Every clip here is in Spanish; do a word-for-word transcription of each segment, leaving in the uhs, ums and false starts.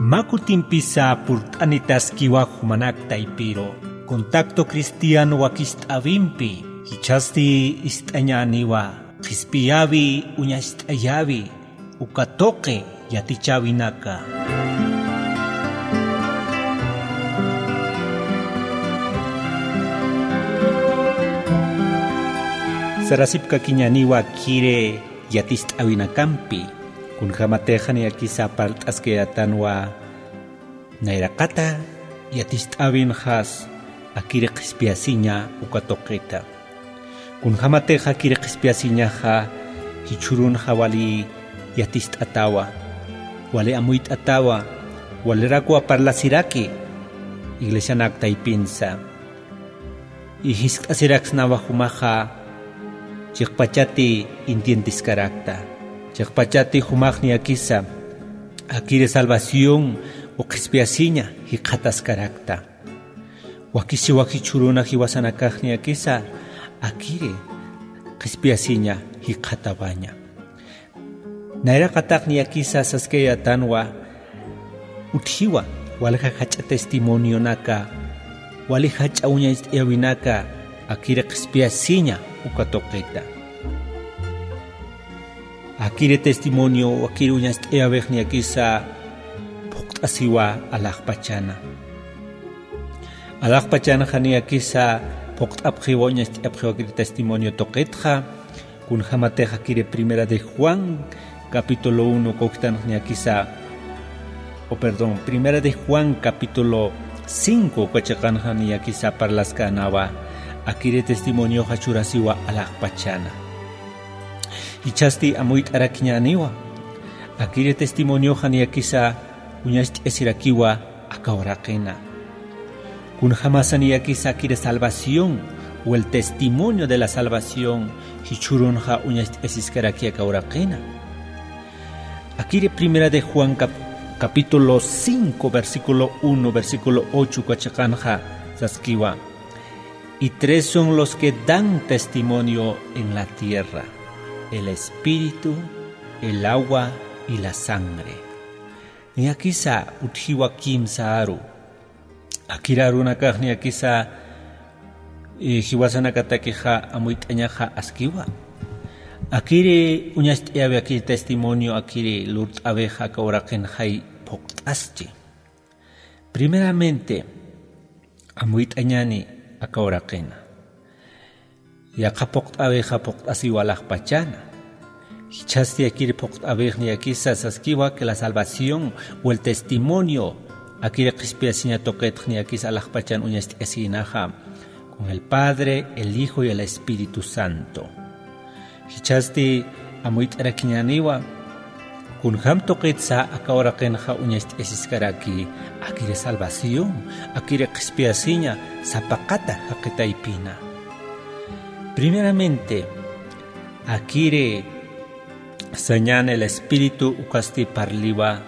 Makutimpisa purtanitas kiwa humanak taipiro. Contacto cristiano wakistabimpi. Hichasti istañaniwa. Hispiavi uñastayavi. Ukatoke yatichabinaka. Sarasipka kiñaniwa kire yatistabinakampi. Kun jamatejan yakisa partasque atanwa nairakata yatistabin has akire qispiasiña ukatoqeta. Kun jamateja kire qispiasiña ha hichurun hawali yatistatawa wale amuit atawa wale rakua parlasiraki iglesia nakta ipinsa ihiskasirax nawajumaja chikpachati intientis karakta. Chakpachati humagni akisa, akire salvación o qispiasiña hiqatas karakta. Wakisi wakichuruna hiwasanakagni akisa, akire qispiasiña hiqatabaña. Naira qatakni akisa saskeya tanwa uthiwa walja hacha testimonio naka, wali hacha uña istiyawinaka, akire qispiasiña ukatoqeta. Akire testimonio, akire uñas eavegni akisa poktasiwa alajpachana. Alajpachana jani akisa poktapjiwa uñas eavjiwa akire testimonio toquetja, kun jamateja akire primera de Juan, capítulo uno, koktan ni akisa, o perdón, primera de Juan, capítulo cinco, kochakan jani akisa parlaskanaba, akire testimonio hachurasiwa alajpachana. Hichasti amuit arakiñaniwa. Akire testimonio janiakisa uñasti esirakiwa akaorakena. Kun jamasaniakisa akire salvación o el testimonio de la salvación hichurunja uñasti esiskaraki akaorakena. Akire primera de Juan cap capítulo cinco versículo uno versículo ocho kachakanja saskiwa. Y tres son los que dan testimonio en la tierra: el espíritu, el agua y la sangre. Ni akisa uthiwa kim saaru. Akira runa kahni akisa hiwasana katakeja amuitañaja askiwa. Akire uñastiabe akire testimonio akire lurt abeja kauraken hay poktaschi. Primeramente amuitañani akaurakena. Ya kapokt abeja pokt asiwalaj pachana. Hichasti akire pokt abejni akisa saskiwa que la salvación o el testimonio akire qispiasiña toquetni akisa alaj pachan uñasti asinaja con el Padre, el Hijo y el Espíritu Santo. Hichasti amuit arakiñaniwa kun ham toquetsa akaurakenja uñasti asiskaraki akire salvación akire qispiasiña zapakata haqitaipina. Primeramente, akire sañan el espíritu ukasti parliwa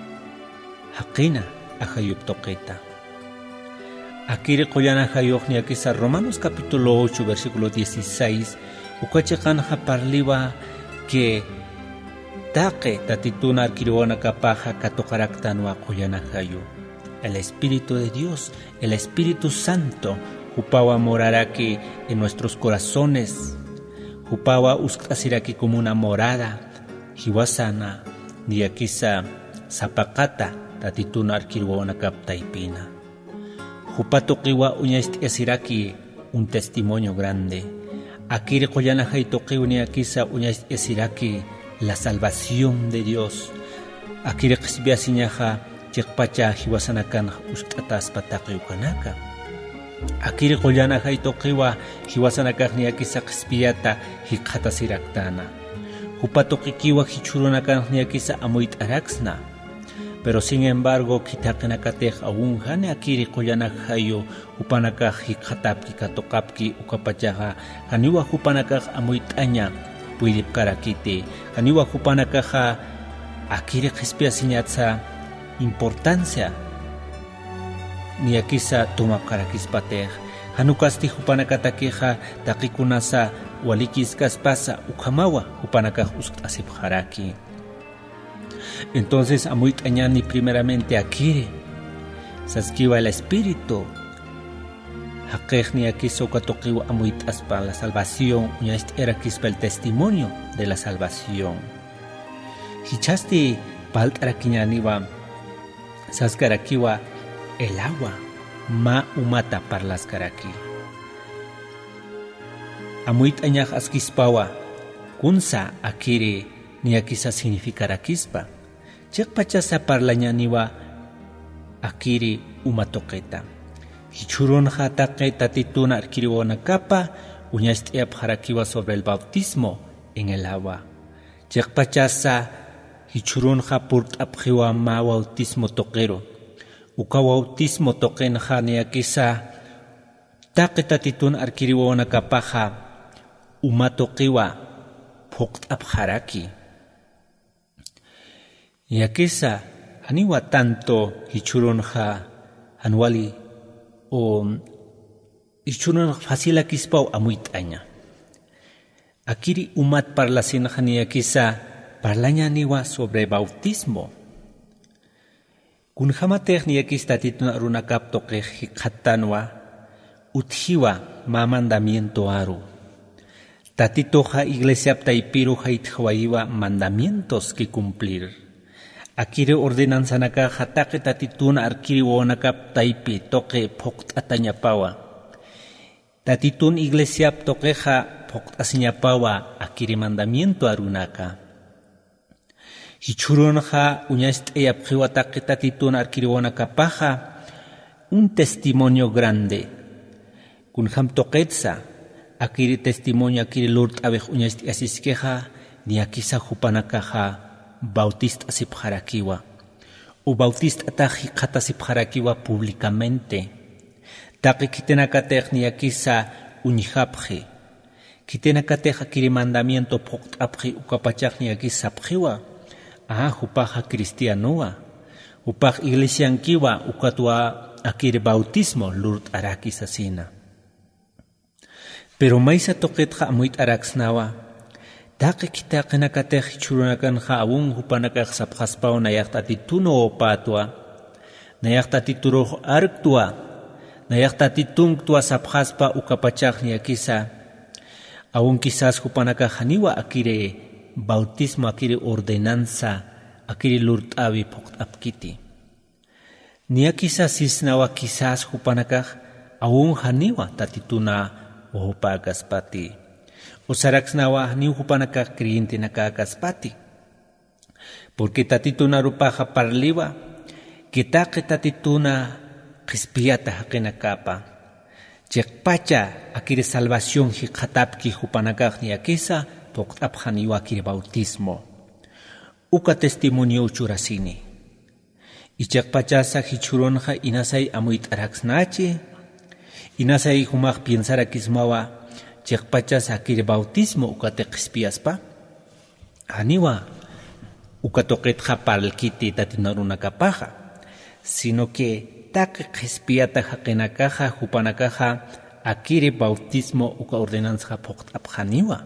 haqina ajayup toqueta. Akire qoyana hayogni akisa Romanos capítulo ocho versículo dieciséis ukachekanja parliwa que taque tatituna arkiriwana kapaja katokaraktanwa qoyana hayu. El Espíritu de Dios, el Espíritu Santo, Jupawa moraraki en nuestros corazones. Jupawa ustasiraki como una morada. Hiwasana, niakisa, zapakata, tatituna arkirwana kaptaipina. Jupato kiwa uñastiasiraki, un testimonio grande. Akire koyana haitoki uniakisa uñastiasiraki, la salvación de Dios. Akire qisbiasiñaja, chikpacha hiwasanakan ustatas pataqiyukanaka. Akire qollana haytoqiwa hiwasanakaqni akisa qispiyata hiqhatasiraktana. Hupatoqikiwa hichurunakaqni akisa amuit araksna. Pero sin embargo kitaqinakatej aún hane akire qollana hayo hupanakaq hiqhatapki katoqapki ukapachaqa haniwa hupanakaq amuit aña puidipkarakite. Haniwa hupanakaqa akire qispiasiñatsa importancia ni akisa tumapkarakispatej hanukasti hupanakatakeja taqikunasa walikis kaspasa ukamawa hupanakaj ustasipjaraki. Entonces, amuit añani primeramente akire, saskiwa el espíritu, hakejni aquí sokatokiwa amuit aspa la salvación, uñast era kispa el testimonio de la salvación. Hichasti palt arakiñaniwa, saskarakiwa el agua, ma umata parlaskaraki. Amuit añaj askispawa, kunsa akire ni akisa significara kispa. Chek pachasa parlañaniwa akiri umatoqueta. Hichurun jataqueta tituna arkiriwana kapa, uñastiap jarakiwa sobre el bautismo en el agua. Chek pachasa hichurun japurt apjiwa ma bautismo toquero. Uka bautismo toquen jani akisa taqueta tituna arkiriwana kapaja umatoqiwa pokt apjaraki. Y akisa aniwa tanto hichurunja anuali o hichurun fácil akispau amuit aña. Akiri umat parlasinja ni akisa parlaña aniwa sobre bautismo. Kunjamatej ni akista tituna runakap toque hikatanwa utjiwa ma mandamiento aru. Tatitoja iglesia ptaipiruja itjwaiwa mandamientos que cumplir. Akire ordenanza naka jataque tatituna arkiri wonaka ptaipi toque pokt atañapawa. Tatitun iglesia ptoqueja pokt asiñapawa akiri mandamiento arunaka. Hichurunja uñast eyapjiwa taque tatituna arkiri wonaka paja un testimonio grande. Kunjam toquetza. Akiri testimonio akiri lurt abej uñasti asiskeja ni akisa jupanakaja bautista asipjarakiwa. U bautista ataji kata asipjarakiwa públicamente. Taki kitenakatej ni akisa uñijapje. Kitenakatej akiri mandamiento pokt apje ukapachaj ni akisa apjiwa. Ah, jupaja cristianoa. Upaj iglesiankiwa ukatua akiri bautismo lurt arakis asina. Pero maisa toquetja amuit araxnawa. Taque kitaqenakatej churunakanja aún hupanakaj sapjaspao nayaqtatituno opatua. Nayaqtatituro arctua. Nayaqtatitunctua sapjaspa ukapachaj ni akisa. Aún quizás hupanakaj aniwa akire bautismo akire ordenanza akire lurtavi pokt apkiti. Ni akisa sisnawa quizás hupanakaj aún haniwa tatituna opa gaspati. Usaraxnawa ni upanaka creyente naka gaspati. Porque tatituna rupaja parliwa, que taque tatituna qispiata haqinakapa. Chekpacha akire salvación hikatapki hupanakaj ni akisa, poktapjaniwa akire bautismo. Uka testimonio uchurasini. Y chekpachasa hichuronja inasay amuit araxnachi, inasay humaj pensar akismawa chekpachas akire bautismo ukateqispiaspa aniwa ukatoqetja palkiti tatinarunakapaja sino que taqiqispiata haqinakaja hupanakaja akire bautismo uka ordenanza poqtapjaniwa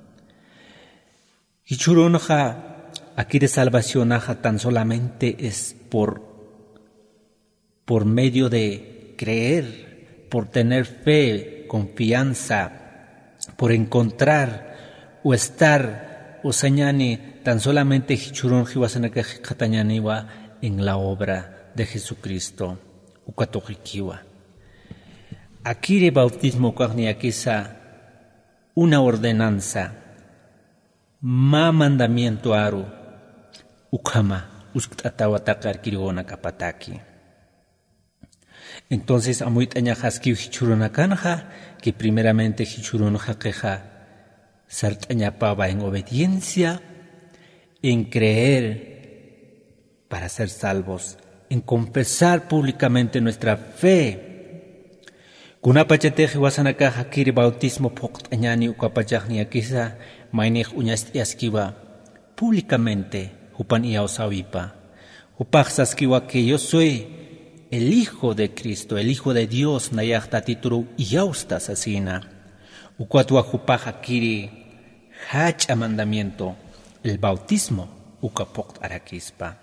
hichurunja akire salvacionaja tan solamente es por por medio de creer, por tener fe, confianza, por encontrar o estar o sañani tan solamente hichurun hiwasanaka hikatañaniwa en la obra de Jesucristo ukatojikiwa. Akire bautismo kagni akisa una ordenanza ma mandamiento aru ukama uskatawataka arkiriwona kapataki. Entonces, amuit añajaski hichurunakanja, que primeramente hichurunja queja sartañapaba en obediencia, en creer para ser salvos, en confesar públicamente nuestra fe. Kunapachateji wasanakaja kiri bautismo pokt añani ukapachajni akisa, mainej uñastiaskiwa públicamente, hupan iausawipa. Upajsaskiwa que yo soy el Hijo de Cristo, el Hijo de Dios, nayachta tituru yaustas asina. Ucuatua jupaja kiri hacha mandamiento, el bautismo, ukapokt arakispa.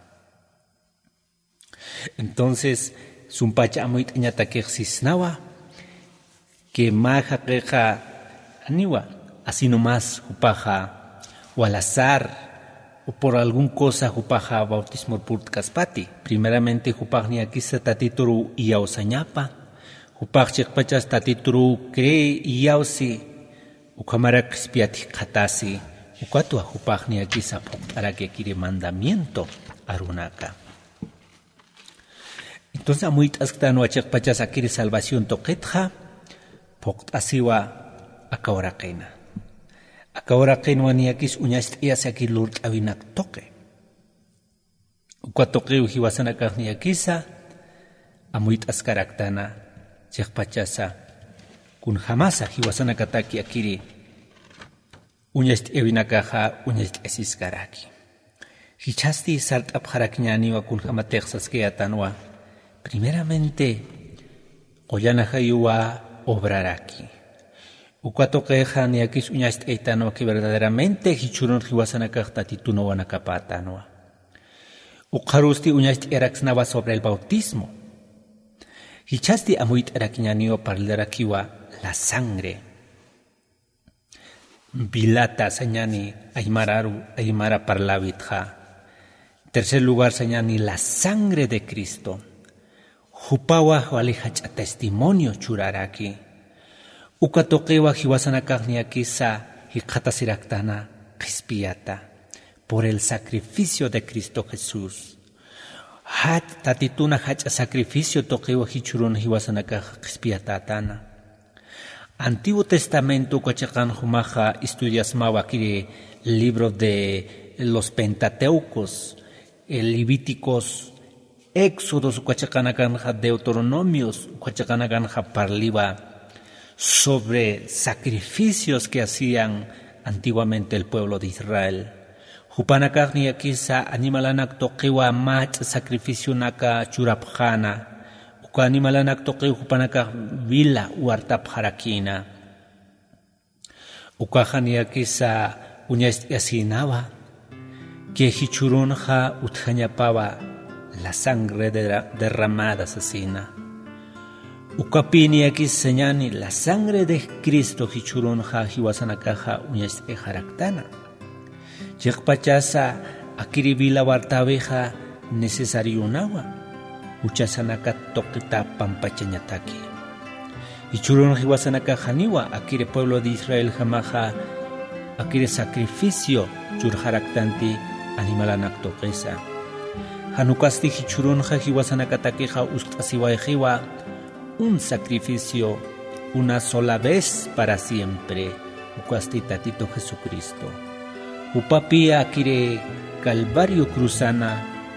Entonces, sumpacha amuit ñatakexisnawa, que maja queja aniwa, así nomás jupaja, o al azar, o por alguna cosa jupaja bautismo purtkaspati. Primeramente jupaj ni akisa tatituru iausañapa, jupaj chekpachas tatituru cree iausi, ukamarak spiati katasi, ukatua jupaj ni akisa para que quiere mandamiento arunaka. Entonces amuit asktano chekpachas akiri salvación toquetja, pokt asiwa akawaraqena. Akawaraqena waniakis uñast ias aquí lurt awinak toque. Ukatoque ujiwasana kahniakisa, amuit askaraktana, chekpachasa, kun jamasa hiwasana kataki akiri, uñast ewinakaja, uñast esiskaraki. Hichasti salt abharakñaniwa kun jamatexaskeatanwa, primeramente, oyana hayuwa obraraki. Ukatoqueja ni aquí uñast eitano que verdaderamente hichurun hiwasanakajta tituno wanakapatanwa. Ukarusti uñast eraxnava sobre el bautismo. Hichasti amuit erakiñanio parlerakiwa la sangre. Bilata sañani aymararu aymara parlavitja. Tercer lugar sañani la sangre de Cristo. Jupawa walihacha testimonio churaraki. Ukatoquewa hiwasanakagniakisa hikhatasiraktana qispiata por el sacrificio de Cristo Jesús. Hat tatituna hacha sacrificio toquewa hichurun hiwasanakag qispiatatana. Antiguo Testamento kwachakan humaja estudias mawakiri libro de los Pentateucos, el Levíticos, Éxodos, Cuachacanaganja, Deuteronomios, Cuachacanaganja parliba sobre sacrificios que hacían antiguamente el pueblo de Israel. Jupanakagni akisa animalanak toqiwa mach sacrificio naka churapjana. Uka animalanak toqi jupanakag vila uartapjarakina. Ukajani akisa uñast yasinaba que hichurunja utjañapaba la sangre derramada asesina. Ukapini aquí señani la sangre de Cristo hichurunja hiwasanakaja uñas ejaraktana. Yekpachasa akiribila wartabeja necesario nawa. Uchasanaka toquita pampachañataki. Hichurun hiwasanakaja niwa akire pueblo de Israel jamaja akire sacrificio churjaraktanti animalanak toquesa. Hanukasti hichurunja hiwasanakatakeja ustasiwaejiwa un sacrificio una sola vez para siempre. Ukasti tatito Jesucristo. Upapia akire Calvario cruzana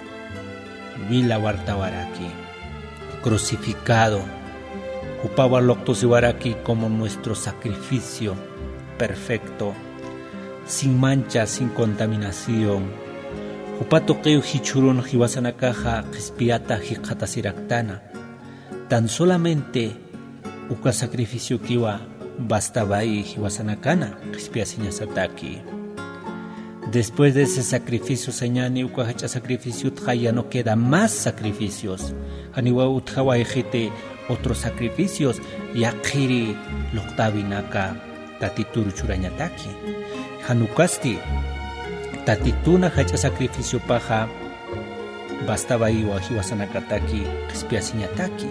vila wartawaraki. Crucificado. Upawa loctosiwaraki como nuestro sacrificio perfecto, sin mancha, sin contaminación. Upatoqueu hichurun hiwasanakaja qispiata hiqhatasiraktana. Tan solamente uka sacrificio kiwa bastaba ahí hiwasanakana qispiasiñasataki. Después de ese sacrificio señani uka hacha sacrificio ya no queda más sacrificios. Aniwa utjawa ejete otros sacrificios yakiri loktabinaka tatituru churañataki. Hanukasti tatituna hacha sacrificio paja bastaba iwa hiwasanakataki qispiasiñataki.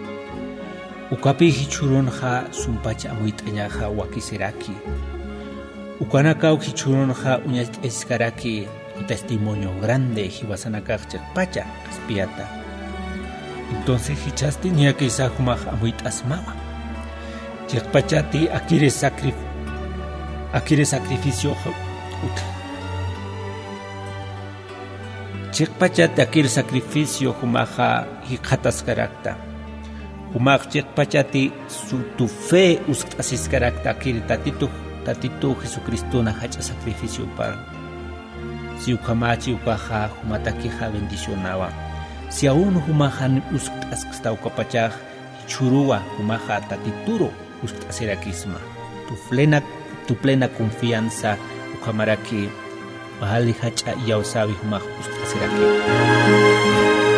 Ukapi hichurunja sumpacha amuitañaja wakisiraki. Ukanakau hichurunja uñas eskaraki testimonio grande hiwasanakaj chakpacha qispiata. Entonces hichasti niaki sajumaj amuitasmawa. Chakpachati akire sacrificio akire sacrificio Chikpachati akir sacrificio humaja hiqhatascarakta. Humaj chikpachati su tu fe usq'asiscarakta akir tatitu tatitu Jesucristo na hacha sacrificio para. Si ukamachi ukaja humatakiha bendicionaba. Si aún humajan usq'asqsta ukapachaj churua humaja tatituro usq'asirakisma. Tu plena tu plena confianza ukamaraki Wahali hacha yawsabi maq ustasirake.